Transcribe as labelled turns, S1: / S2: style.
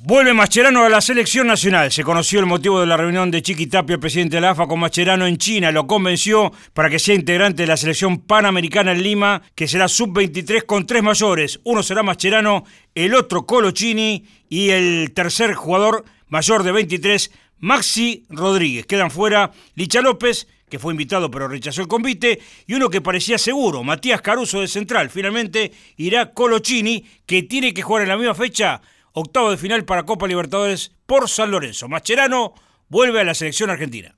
S1: Vuelve Mascherano a la selección nacional. Se conoció el motivo de la reunión de Chiqui Tapia, el presidente de la AFA, con Mascherano en China. Lo convenció para que sea integrante de la selección panamericana en Lima, que será sub-23 con 3 mayores. Uno será Mascherano, el otro Colochini y el tercer jugador mayor de 23, Maxi Rodríguez. Quedan fuera Licha López, que fue invitado pero rechazó el convite, y uno que parecía seguro, Matías Caruso de central. Finalmente irá Colochini, que tiene que jugar en la misma fecha, octavo de final para Copa Libertadores por San Lorenzo. Mascherano vuelve a la selección argentina.